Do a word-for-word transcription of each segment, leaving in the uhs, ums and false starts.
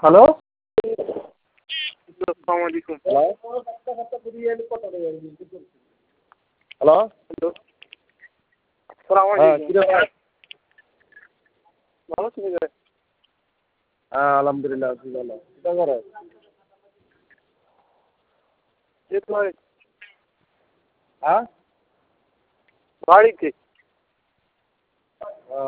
Hello আসসালামু আলাইকুম। Hello hello আসসালামু হ্যাঁ আলাইকুম। কিরে ভাই? ভালো আছেন ভাই? হ্যাঁ আলহামদুলিল্লাহ আছি ভালো। কিটা করে? এই তো ভাই হ্যাঁ বাড়িতে। ও,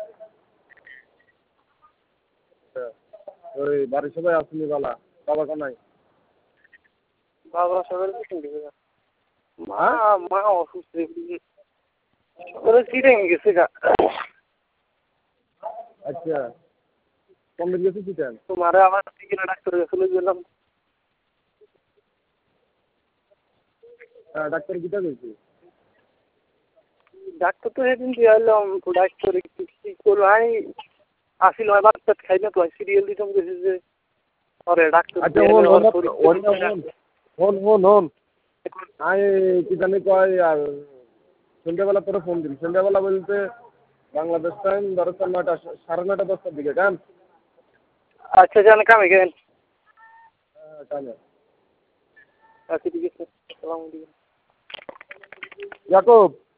আচ্ছা। ওই বাড়ির সবাই আসেনি বালা বাবা কো নাই? বাবা সকালে কিছু দিবে না। মা হ্যাঁ মা অসুস্থ সকালে চিড়ে গেছে গা। আচ্ছা কোন দিন গেছিস চিটেন? তোমারে আবার কিনা ডাক্তারের কাছে লই গেলাম। হ্যাঁ ডাক্তার কিটা কইছি? ডাক্তার তো সেদিন দিয়ে এলাম ডাক্তার কি কি করলো আমি আসিল হয় ভাত টাত খাই না তো সিরিয়াল দিতাম গেছে যে পরে ডাক্তার আচ্ছা দিয়ে হন ওর হন শরীর হন হন হন হন হন আমি কি জানি কয় আর সন্ধ্যাবেলা তোরে ফোন দিন সন্ধ্যাবেলা বলতে বাংলাদেশ টাইম ধরো তো নয়টা সাড়ে নয়টা দশটার দিকে কেন? আচ্ছা জান কামে গেলেন। হ্যাঁ কানে আচ্ছা ঠিক আছে আসসালামু আলাইকুম। ইয়াকুব